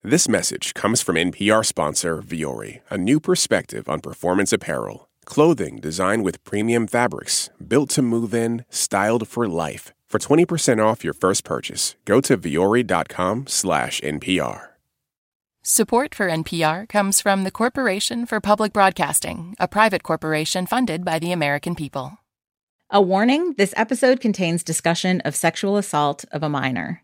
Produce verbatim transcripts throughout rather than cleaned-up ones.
This message comes from N P R sponsor Vuori, a new perspective on performance apparel. Clothing designed with premium fabrics, built to move in, styled for life. For twenty percent off your first purchase, go to vuori.com slash NPR. Support for N P R comes from the Corporation for Public Broadcasting, a private corporation funded by the American people. A warning, this episode contains discussion of sexual assault of a minor.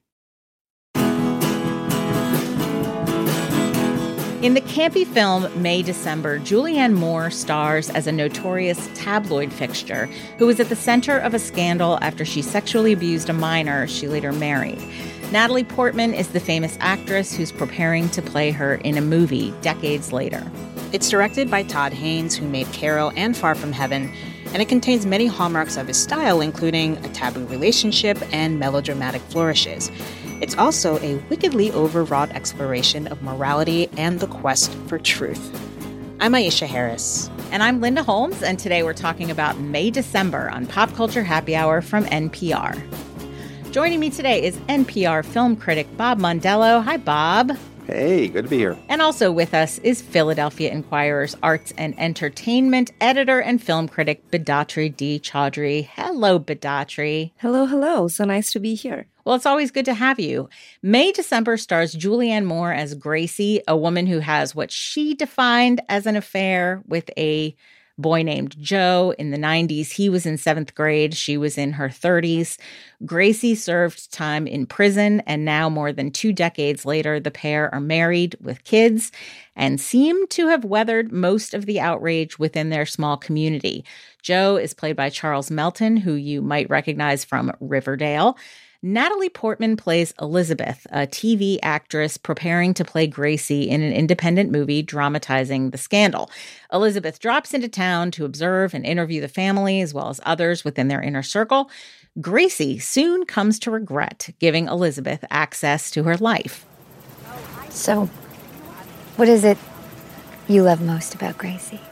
In the campy film May December, Julianne Moore stars as a notorious tabloid fixture who was at the center of a scandal after she sexually abused a minor she later married. Natalie Portman is the famous actress who's preparing to play her in a movie decades later. It's directed by Todd Haynes, who made Carol and Far From Heaven, and it contains many hallmarks of his style, including a taboo relationship and melodramatic flourishes. It's also a wickedly overwrought exploration of morality and the quest for truth. I'm Aisha Harris. And I'm Linda Holmes, and today we're talking about May December on Pop Culture Happy Hour from N P R. Joining me today is N P R film critic Bob Mondello. Hi, Bob. Hey, good to be here. And also with us is Philadelphia Inquirer's arts and entertainment editor and film critic Bidatri D. Chaudhry. Hello, Bidatri. Hello, hello. So nice to be here. Well, it's always good to have you. May December stars Julianne Moore as Gracie, a woman who has what she defined as an affair with a boy named Joe in the nineties. He was in seventh grade. She was in her thirties. Gracie served time in prison, and now more than two decades later, the pair are married with kids and seem to have weathered most of the outrage within their small community. Joe is played by Charles Melton, who you might recognize from Riverdale. Natalie Portman plays Elizabeth, a T V actress preparing to play Gracie in an independent movie dramatizing the scandal. Elizabeth drops into town to observe and interview the family as well as others within their inner circle. Gracie soon comes to regret giving Elizabeth access to her life. So, what is it you love most about Gracie?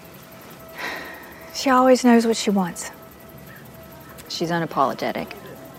She always knows what she wants. She's unapologetic.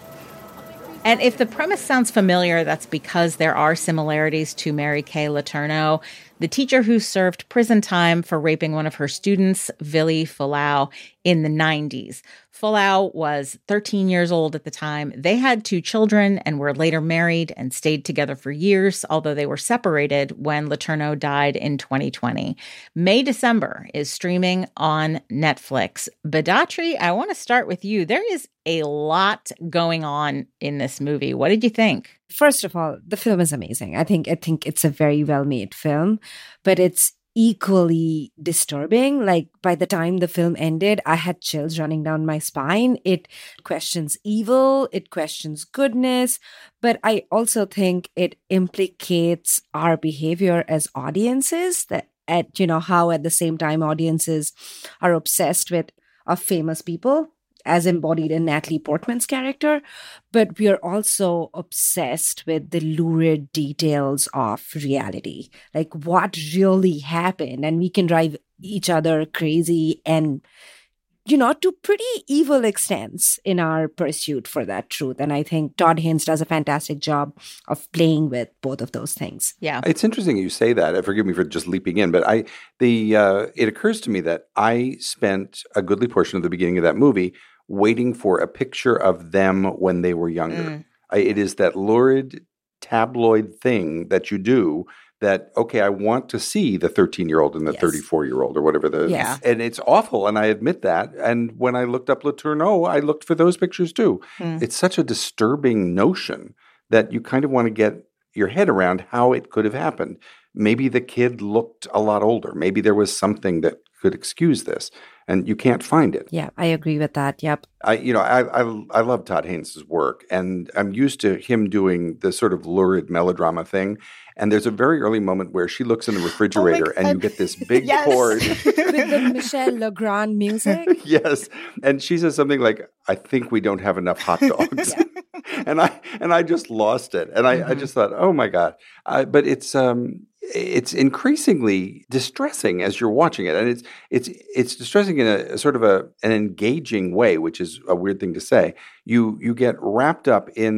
And if the premise sounds familiar, that's because there are similarities to Mary Kay Letourneau, the teacher who served prison time for raping one of her students, Vili Fualaau, in the nineties. Fualaau was thirteen years old at the time. They had two children and were later married and stayed together for years, although they were separated when Letourneau died in twenty twenty. May December is streaming on Netflix. Bidatri, I want to start with you. There is a lot going on in this movie. What did you think? First of all, the film is amazing. I think I think it's a very well-made film, but it's equally disturbing. Like, by the time the film ended, I had chills running down my spine. It questions evil, it questions goodness, but I also think it implicates our behavior as audiences, that at, you know, how at the same time audiences are obsessed with of famous people, as embodied in Natalie Portman's character, but we are also obsessed with the lurid details of reality, like what really happened, and we can drive each other crazy and, you know, to pretty evil extents in our pursuit for that truth. And I think Todd Haynes does a fantastic job of playing with both of those things. Yeah. It's interesting you say that. Forgive me for just leaping in, but I the uh, it occurs to me that I spent a goodly portion of the beginning of that movie waiting for a picture of them when they were younger. Mm. I, it is that lurid tabloid thing that you do that, okay, I want to see the thirteen-year-old and the yes. thirty-four-year-old or whatever. The, yeah. And it's awful, and I admit that. And when I looked up Letourneau, I looked for those pictures too. Mm. It's such a disturbing notion that you kind of want to get your head around how it could have happened. Maybe the kid looked a lot older. Maybe there was something that could excuse this, and you can't find it. Yeah, I agree with that. Yep. I, you know, I, I, I love Todd Haynes' work, and I'm used to him doing the sort of lurid melodrama thing. And there's a very early moment where she looks in the refrigerator, oh and you get this big yes. chord with the Michel Legrand music. Yes, and she says something like, "I think we don't have enough hot dogs," and I and I just lost it, and I, mm-hmm. I just thought, oh my god! Uh, but it's um. It's increasingly distressing as you're watching it, and it's it's it's distressing in a, a sort of a an engaging way, which is a weird thing to say. You you get wrapped up in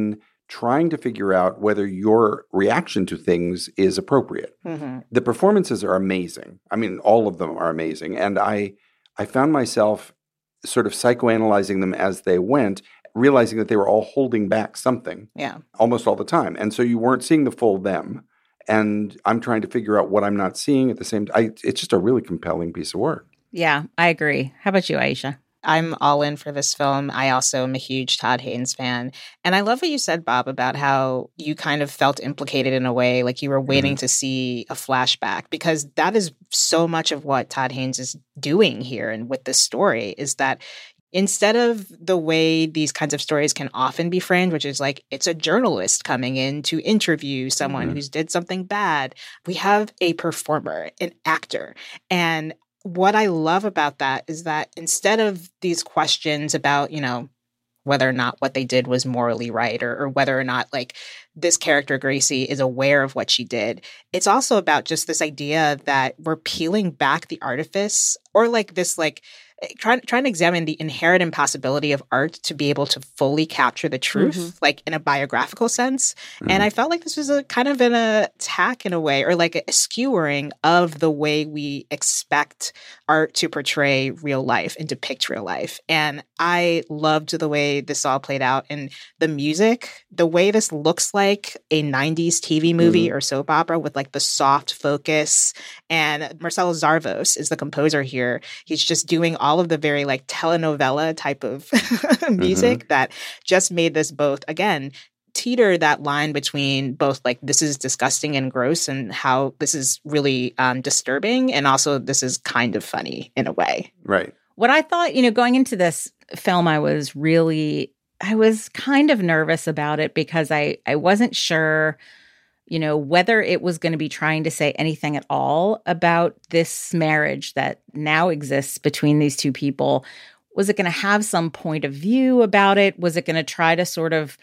trying to figure out whether your reaction to things is appropriate. Mm-hmm. The performances are amazing. I mean, all of them are amazing. And I I found myself sort of psychoanalyzing them as they went, realizing that they were all holding back something Yeah. almost all the time. And so you weren't seeing the full them. And I'm trying to figure out what I'm not seeing at the same time. It's just a really compelling piece of work. Yeah, I agree. How about you, Aisha? I'm all in for this film. I also am a huge Todd Haynes fan. And I love what you said, Bob, about how you kind of felt implicated in a way, like you were waiting mm-hmm. to see a flashback, because that is so much of what Todd Haynes is doing here and with this story, is that instead of the way these kinds of stories can often be framed, which is like it's a journalist coming in to interview someone mm-hmm. who's did something bad, we have a performer, an actor. And what I love about that is that instead of these questions about, you know, whether or not what they did was morally right, or, or whether or not like this character Gracie is aware of what she did, it's also about just this idea that we're peeling back the artifice, or like this like trying trying to examine the inherent impossibility of art to be able to fully capture the truth, mm-hmm. like in a biographical sense. Mm-hmm. And I felt like this was a kind of an attack in a way, or like a skewering of the way we expect art to portray real life and depict real life. And I loved the way this all played out, and the music, the way this looks like a nineties T V movie mm-hmm. or soap opera with like the soft focus. And Marcelo Zarvos is the composer here. He's just doing all all of the very like telenovela type of music mm-hmm. that just made this both, again, teeter that line between both like this is disgusting and gross and how this is really um, disturbing, and also this is kind of funny in a way. Right. What I thought, you know, going into this film, I was really, I was kind of nervous about it because I, I wasn't sure, you know, whether it was going to be trying to say anything at all about this marriage that now exists between these two people. Was it going to have some point of view about it? Was it going to try to sort of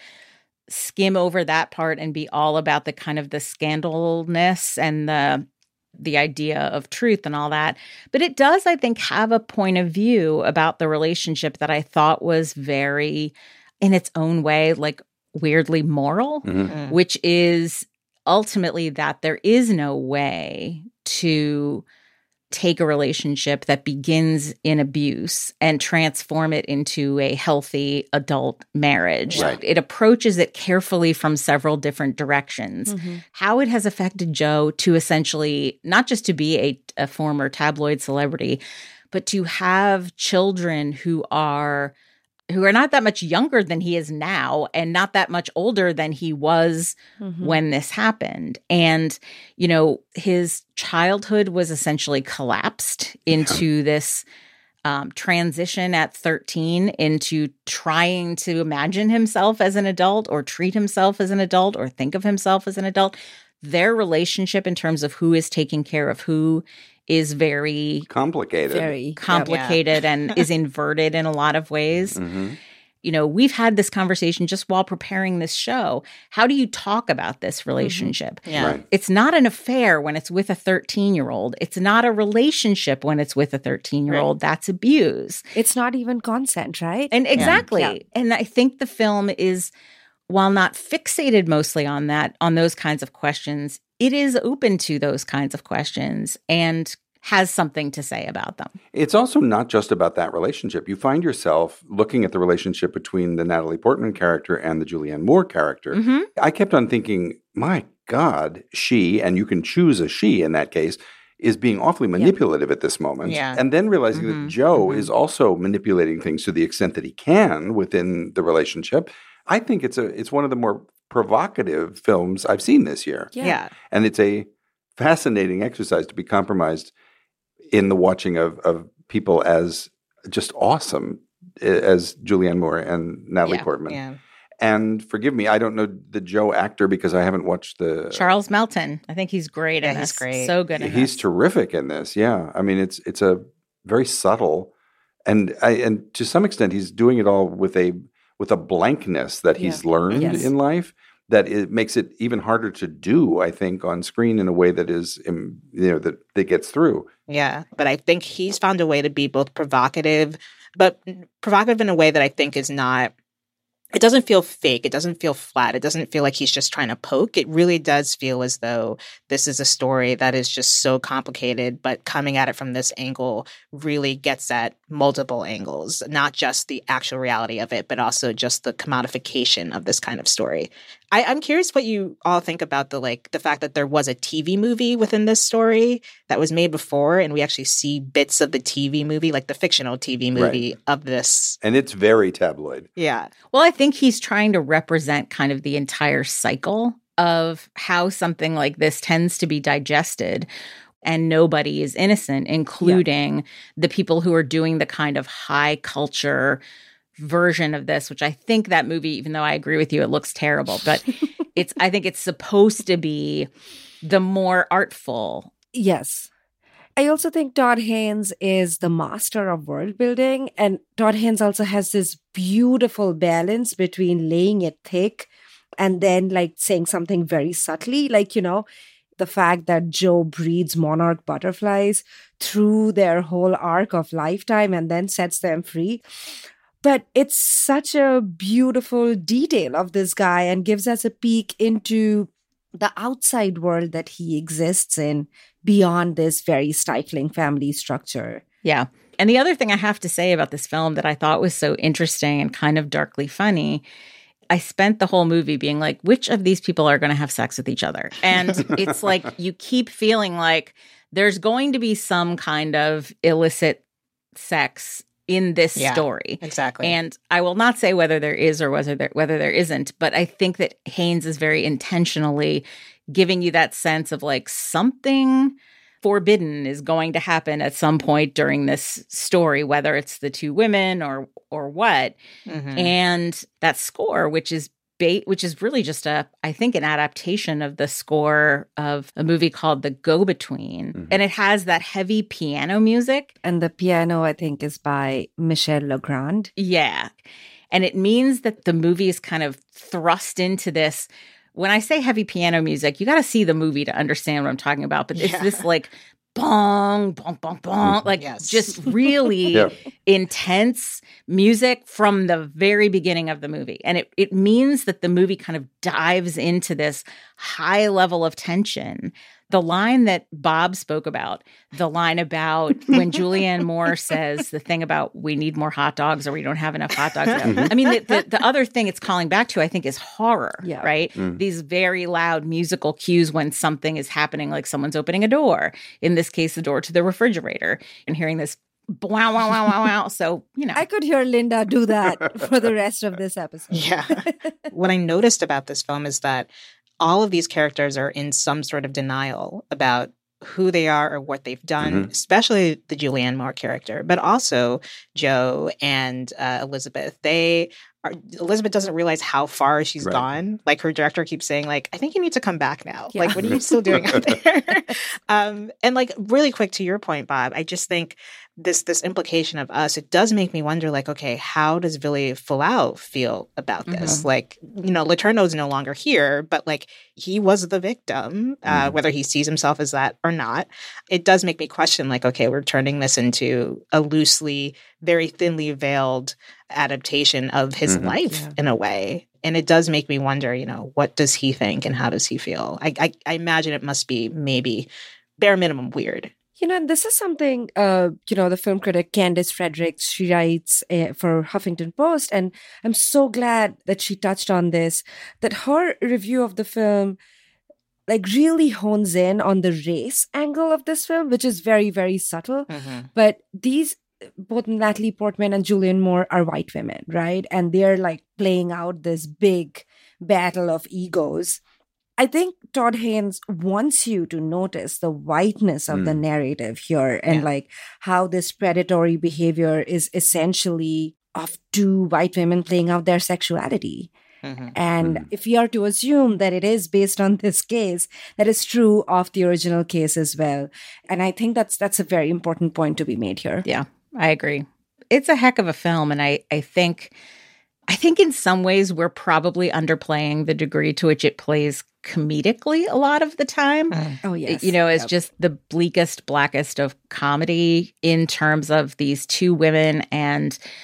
skim over that part and be all about the kind of the scandalness and the the idea of truth and all that? But it does, I think, have a point of view about the relationship that I thought was very, in its own way, like weirdly moral, mm-hmm. which is ultimately that there is no way to take a relationship that begins in abuse and transform it into a healthy adult marriage. Right. It approaches it carefully from several different directions. Mm-hmm. How it has affected Joe to essentially, not just to be a, a former tabloid celebrity, but to have children who are who are not that much younger than he is now and not that much older than he was mm-hmm. when this happened. And, you know, his childhood was essentially collapsed into yeah. this um, transition at thirteen into trying to imagine himself as an adult or treat himself as an adult or think of himself as an adult. Their relationship in terms of who is taking care of who is very complicated, very complicated yeah. and is inverted in a lot of ways. Mm-hmm. You know, we've had this conversation just while preparing this show. How do you talk about this relationship? Mm-hmm. Yeah. Right. It's not an affair when it's with a thirteen-year-old. It's not a relationship when it's with a thirteen-year-old. Right. That's abuse. It's not even consent, right? And exactly. Yeah. And I think the film is, while not fixated mostly on that, on those kinds of questions, it is open to those kinds of questions and has something to say about them. It's also not just about that relationship. You find yourself looking at the relationship between the Natalie Portman character and the Julianne Moore character. Mm-hmm. I kept on thinking, my God, she, and you can choose a she in that case, is being awfully manipulative yeah. at this moment. Yeah. And then realizing mm-hmm. that Joe mm-hmm. is also manipulating things to the extent that he can within the relationship. I think it's a it's one of the more provocative films I've seen this year. Yeah. yeah. And it's a fascinating exercise to be compromised in the watching of, of people as just awesome as Julianne Moore and Natalie yeah. Portman. Yeah. And forgive me, I don't know the Joe actor because I haven't watched the Charles Melton. I think he's great yeah, in he's this. great. So good in He's this. terrific in this. Yeah. I mean, it's it's a very subtle and I, and to some extent he's doing it all with a with a blankness that he's yeah. learned yes. in life that it makes it even harder to do, I think, on screen in a way that is, you know, that, that gets through. Yeah. But I think he's found a way to be both provocative, but provocative in a way that I think is not it doesn't feel fake. It doesn't feel flat. It doesn't feel like he's just trying to poke. It really does feel as though this is a story that is just so complicated, but coming at it from this angle really gets at multiple angles, not just the actual reality of it, but also just the commodification of this kind of story. I, I'm curious what you all think about the like the fact that there was a T V movie within this story that was made before, and we actually see bits of the T V movie, like the fictional T V movie Right. of this. And it's very tabloid. Yeah. Well, I think he's trying to represent kind of the entire cycle of how something like this tends to be digested. And nobody is innocent, including yeah. the people who are doing the kind of high culture version of this, which I think that movie, even though I agree with you, it looks terrible, but it's, I think it's supposed to be the more artful. Yes. I also think Todd Haynes is the master of world building. And Todd Haynes also has this beautiful balance between laying it thick and then like saying something very subtly, like, you know, the fact that Joe breeds monarch butterflies through their whole arc of lifetime and then sets them free. But it's such a beautiful detail of this guy and gives us a peek into the outside world that he exists in beyond this very stifling family structure. Yeah. And the other thing I have to say about this film that I thought was so interesting and kind of darkly funny, I spent the whole movie being like, which of these people are going to have sex with each other? And it's like you keep feeling like there's going to be some kind of illicit sex in this yeah, story. Exactly. And I will not say whether there is or whether there, whether there isn't, but I think that Haynes is very intentionally giving you that sense of like something forbidden is going to happen at some point during this story, whether it's the two women or or what. Mm-hmm. And that score, which is ba- which is really just a, I think, an adaptation of the score of a movie called The Go-Between. Mm-hmm. And it has that heavy piano music. And the piano, I think, is by Michel Legrand. Yeah. And it means that the movie is kind of thrust into this. When I say heavy piano music, you got to see the movie to understand what I'm talking about. But it's yeah. this like bong, bong, bong, bong, like yes. just really yeah. intense music from the very beginning of the movie. And it, it means that the movie kind of dives into this high level of tension. The line that Bob spoke about, the line about when Julianne Moore says the thing about we need more hot dogs or we don't have enough hot dogs. I mean, the, the, the other thing it's calling back to, I think, is horror, yeah. right? Mm. These very loud musical cues when something is happening, like someone's opening a door, in this case, the door to the refrigerator, and hearing this wow, wow, wow, wow, wow. So, you know. I could hear Linda do that for the rest of this episode. Yeah. What I noticed about this film is that all of these characters are in some sort of denial about who they are or what they've done, mm-hmm. especially the Julianne Moore character, but also Joe and uh, Elizabeth. They are, Elizabeth doesn't realize how far she's right. gone. Like her director keeps saying, like, I think you need to come back now. Yeah. Like, what are you still doing out there? um, and like, really quick to your point, Bob, I just think this this implication of us, it does make me wonder, like, okay, how does Vili Fualaau feel about this? Mm-hmm. Like, you know, Letourneau's no longer here, but like he was the victim, uh, mm-hmm. whether he sees himself as that or not. It does make me question, like, okay, we're turning this into a loosely, very thinly veiled adaptation of his mm-hmm. life yeah. in a way. And it does make me wonder, you know, what does he think and how does he feel? I, I, I imagine it must be maybe bare minimum weird. You know, this is something, uh, you know, the film critic Candice Fredericks, she writes uh, for Huffington Post, and I'm so glad that she touched on this, that her review of the film, like, really hones in on the race angle of this film, which is very, very subtle. Mm-hmm. But these, both Natalie Portman and Julianne Moore are white women, right? And they're, like, playing out this big battle of egos. I think Todd Haynes wants you to notice the whiteness of mm. the narrative here and yeah. like how this predatory behavior is essentially of two white women playing out their sexuality. Mm-hmm. And mm. if we are to assume that it is based on this case, that is true of the original case as well. And I think that's that's a very important point to be made here. Yeah, I agree. It's a heck of a film. And I, I think... I think in some ways we're probably underplaying the degree to which it plays comedically a lot of the time. Mm. Oh, yes. You know, it's yep. just the bleakest, blackest of comedy in terms of these two women and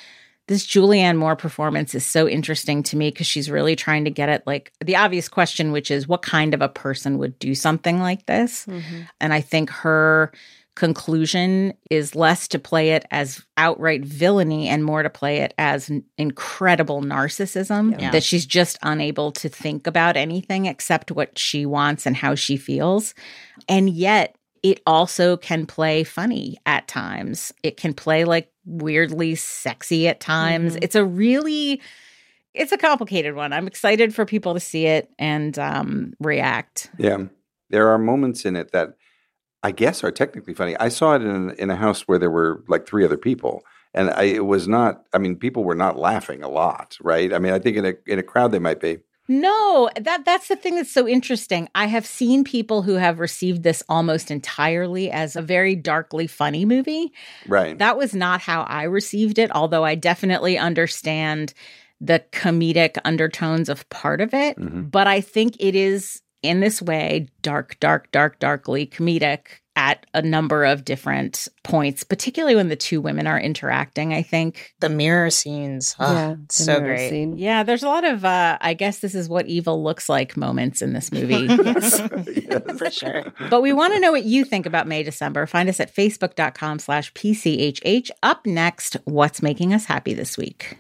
This Julianne Moore performance is so interesting to me because she's really trying to get at like the obvious question, which is what kind of a person would do something like this? Mm-hmm. And I think her conclusion is less to play it as outright villainy and more to play it as n- incredible narcissism, yeah. that she's just unable to think about anything except what she wants and how she feels. And yet it also can play funny at times. It can play like weirdly sexy at times. Mm-hmm. It's a really, it's a complicated one. I'm excited for people to see it and um, react. Yeah. There are moments in it that I guess are technically funny. I saw it in, in a house where there were like three other people. And I, it was not, I mean, people were not laughing a lot, right? I mean, I think in a in a crowd they might be. No, that that's the thing that's so interesting. I have seen people who have received this almost entirely as a very darkly funny movie. Right. That was not how I received it, although I definitely understand the comedic undertones of part of it. Mm-hmm. But I think it is, in this way, dark, dark, dark, darkly comedic at a number of different points, particularly when the two women are interacting, I think. The mirror scenes. Oh, yeah, so great. Scene. Yeah, there's a lot of, uh, I guess this is what evil looks like moments in this movie. Yes, yes. For sure. But we want to know what you think about May December. Find us at facebook.com slash PCHH. Up next, what's making us happy this week?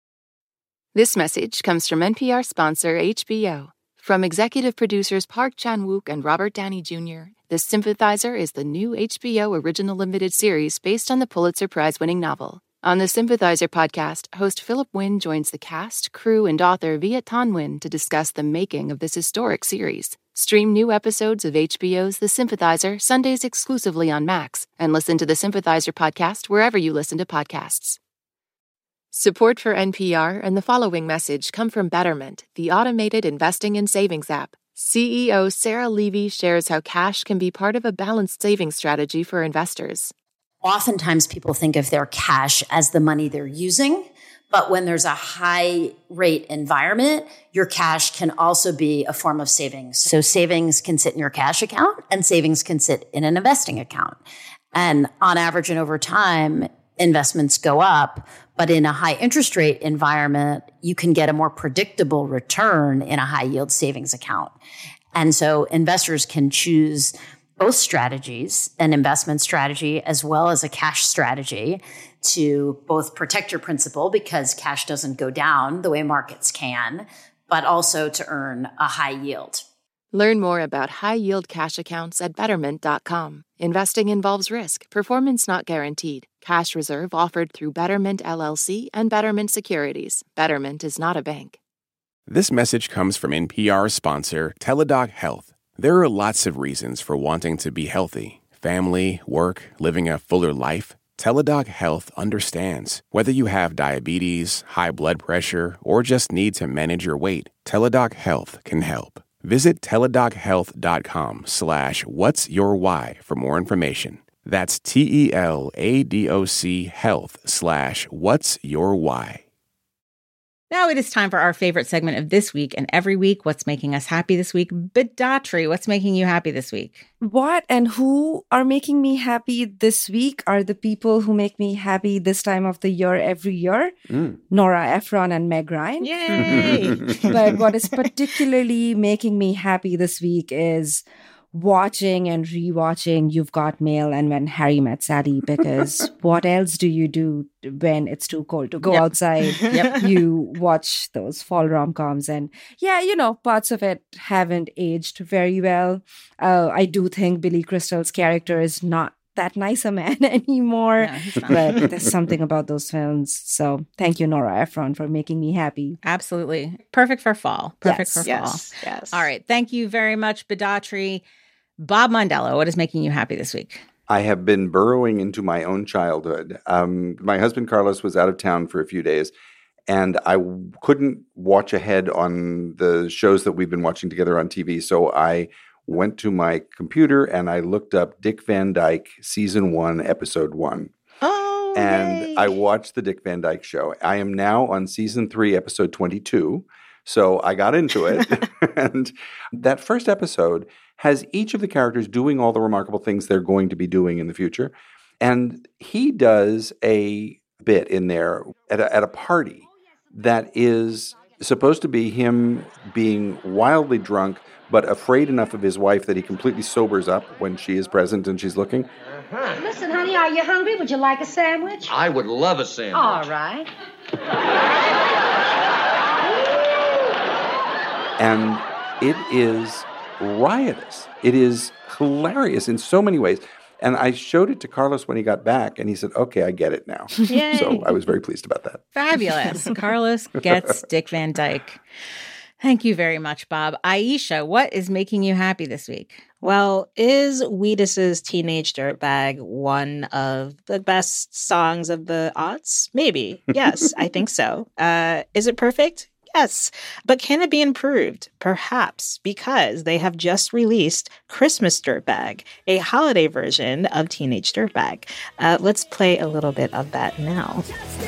This message comes from N P R sponsor H B O. From executive producers Park Chan-wook and Robert Downey Junior, The Sympathizer is the new H B O original limited series based on the Pulitzer Prize-winning novel. On the Sympathizer podcast, host Philip Wynn joins the cast, crew, and author Viet Thanh Nguyen to discuss the making of this historic series. Stream new episodes of H B O's The Sympathizer Sundays exclusively on Max, and listen to the Sympathizer podcast wherever you listen to podcasts. Support for N P R and the following message come from Betterment, the automated investing and savings app. C E O Sarah Levy shares how cash can be part of a balanced savings strategy for investors. Oftentimes people think of their cash as the money they're using, but when there's a high rate environment, your cash can also be a form of savings. So savings can sit in your cash account and savings can sit in an investing account. And on average and over time, investments go up, but in a high interest rate environment, you can get a more predictable return in a high yield savings account. And so investors can choose both strategies, an investment strategy as well as a cash strategy, to both protect your principal because cash doesn't go down the way markets can, but also to earn a high yield. Learn more about high-yield cash accounts at Betterment dot com. Investing involves risk. Performance not guaranteed. Cash reserve offered through Betterment L L C and Betterment Securities. Betterment is not a bank. This message comes from N P R sponsor Teladoc Health. There are lots of reasons for wanting to be healthy. Family, work, living a fuller life. Teladoc Health understands. Whether you have diabetes, high blood pressure, or just need to manage your weight, Teladoc Health can help. Visit teladochealth.com slash what's your why for more information. That's T-E-L-A-D-O-C health slash what's your why. Now it is time for our favorite segment of this week and every week. What's making us happy this week? Bidatri, what's making you happy this week? What and who are making me happy this week are the people who make me happy this time of the year every year. Mm. Nora Ephron and Meg Ryan. Yay! But what is particularly making me happy this week is watching and rewatching You've Got Mail and When Harry Met Sally, because what else do you do when it's too cold to go yep. outside? Yep. You watch those fall rom-coms, and yeah, you know, parts of it haven't aged very well. Uh, I do think Billy Crystal's character is not that nice a man anymore, no, but there's something about those films. So thank you, Nora Ephron, for making me happy. Absolutely. Perfect for fall. Perfect yes. for yes. fall. Yes. All right. Thank you very much, Bidatri. Bob Mondello, what is making you happy this week? I have been burrowing into my own childhood. Um, my husband, Carlos, was out of town for a few days, and I w- couldn't watch ahead on the shows that we've been watching together on T V. So I went to my computer and I looked up Dick Van Dyke Season one, Episode one. Oh, And yay. I watched the Dick Van Dyke Show. I am now on Season three, Episode twenty-two. So I got into it. And that first episode has each of the characters doing all the remarkable things they're going to be doing in the future. And he does a bit in there at a, at a party that is supposed to be him being wildly drunk, but afraid enough of his wife that he completely sobers up when she is present and she's looking. Uh-huh. Listen, honey, are you hungry? Would you like a sandwich? I would love a sandwich. All right. And it is riotous. It is hilarious in so many ways. And I showed it to Carlos when he got back, and he said, okay, I get it now. Yay. So I was very pleased about that. Fabulous. Carlos gets Dick Van Dyke. Thank you very much, Bob. Aisha, what is making you happy this week? Well, is Wheatus's Teenage Dirtbag one of the best songs of the aughts? Maybe. Yes, I think so. Uh, is it perfect? Yes. But can it be improved? Perhaps, because they have just released Christmas Dirtbag, a holiday version of Teenage Dirtbag. Uh, let's play a little bit of that now.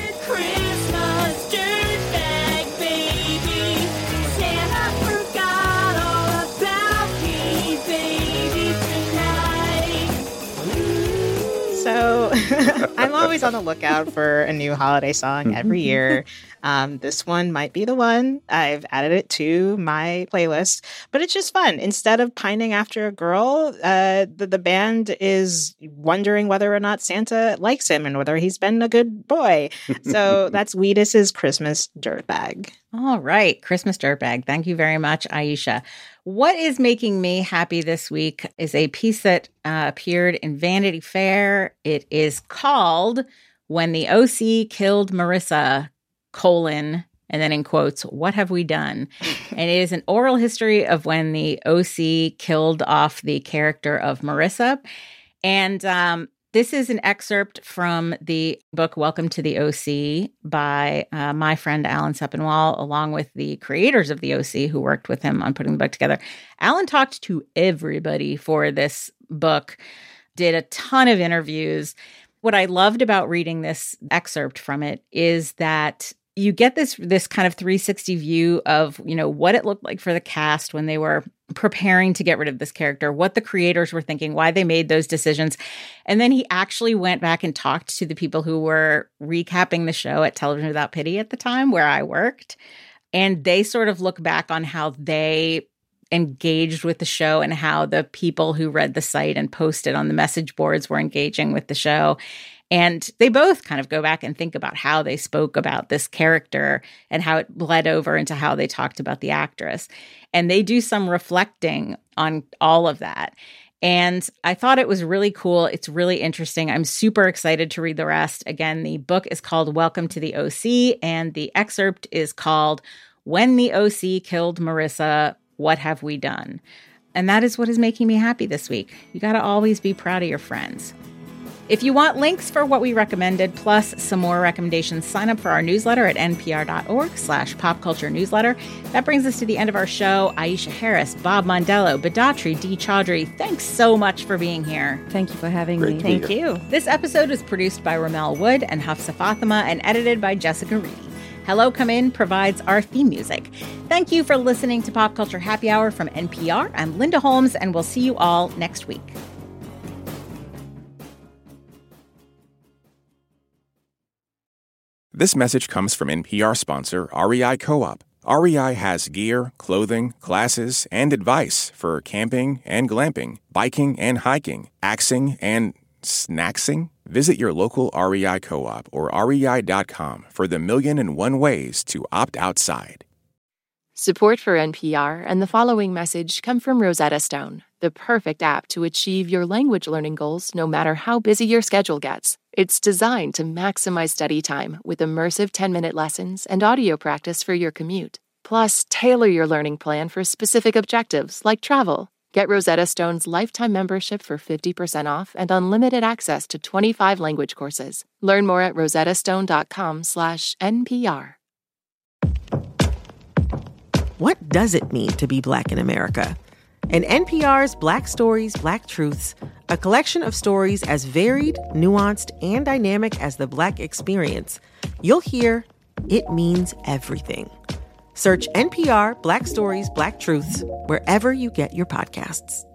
So I'm always on the lookout for a new holiday song every year. Um, this one might be the one. I've added it to my playlist, but it's just fun. Instead of pining after a girl, uh, the, the band is wondering whether or not Santa likes him and whether he's been a good boy. So that's Wheatus's Christmas Dirtbag. All right. Christmas Dirtbag. Thank you very much, Aisha. What is making me happy this week is a piece that uh, appeared in Vanity Fair. It is called When the O C Killed Marissa, colon, and then in quotes, what have we done? And it is an oral history of when the O C killed off the character of Marissa. And um, this is an excerpt from the book Welcome to the O C by uh, my friend Alan Sepinwall, along with the creators of the O C who worked with him on putting the book together. Alan talked to everybody for this book, did a ton of interviews. What I loved about reading this excerpt from it is that you get this this kind of three sixty view of, you know, what it looked like for the cast when they were preparing to get rid of this character, what the creators were thinking, why they made those decisions. And then he actually went back and talked to the people who were recapping the show at Television Without Pity at the time where I worked. And they sort of look back on how they engaged with the show and how the people who read the site and posted on the message boards were engaging with the show. And they both kind of go back and think about how they spoke about this character and how it bled over into how they talked about the actress. And they do some reflecting on all of that. And I thought it was really cool. It's really interesting. I'm super excited to read the rest. Again, the book is called Welcome to the O C, and the excerpt is called When the O C Killed Marissa, What Have We Done? And that is what is making me happy this week. You got to always be proud of your friends. If you want links for what we recommended, plus some more recommendations, sign up for our newsletter at npr.org slash popculture newsletter. That brings us to the end of our show. Aisha Harris, Bob Mondello, Bidatri D. Chaudhry, thanks so much for being here. Thank you for having Great me. Thank you. This episode was produced by Ramel Wood and Hafsa Fatima and edited by Jessica Reedy. Hello Come In provides our theme music. Thank you for listening to Pop Culture Happy Hour from N P R. I'm Linda Holmes, and we'll see you all next week. This message comes from N P R sponsor R E I Co-op. R E I has gear, clothing, classes, and advice for camping and glamping, biking and hiking, axing and snacksing. Visit your local R E I Co-op or R E I dot com for the million and one ways to opt outside. Support for N P R and the following message come from Rosetta Stone, the perfect app to achieve your language learning goals no matter how busy your schedule gets. It's designed to maximize study time with immersive ten-minute lessons and audio practice for your commute. Plus, tailor your learning plan for specific objectives like travel. Get Rosetta Stone's lifetime membership for fifty percent off and unlimited access to twenty-five language courses. Learn more at rosettastone.com slash NPR. What does it mean to be Black in America? In N P R's Black Stories, Black Truths, a collection of stories as varied, nuanced, and dynamic as the Black experience, you'll hear it means everything. Search N P R Black Stories, Black Truths wherever you get your podcasts.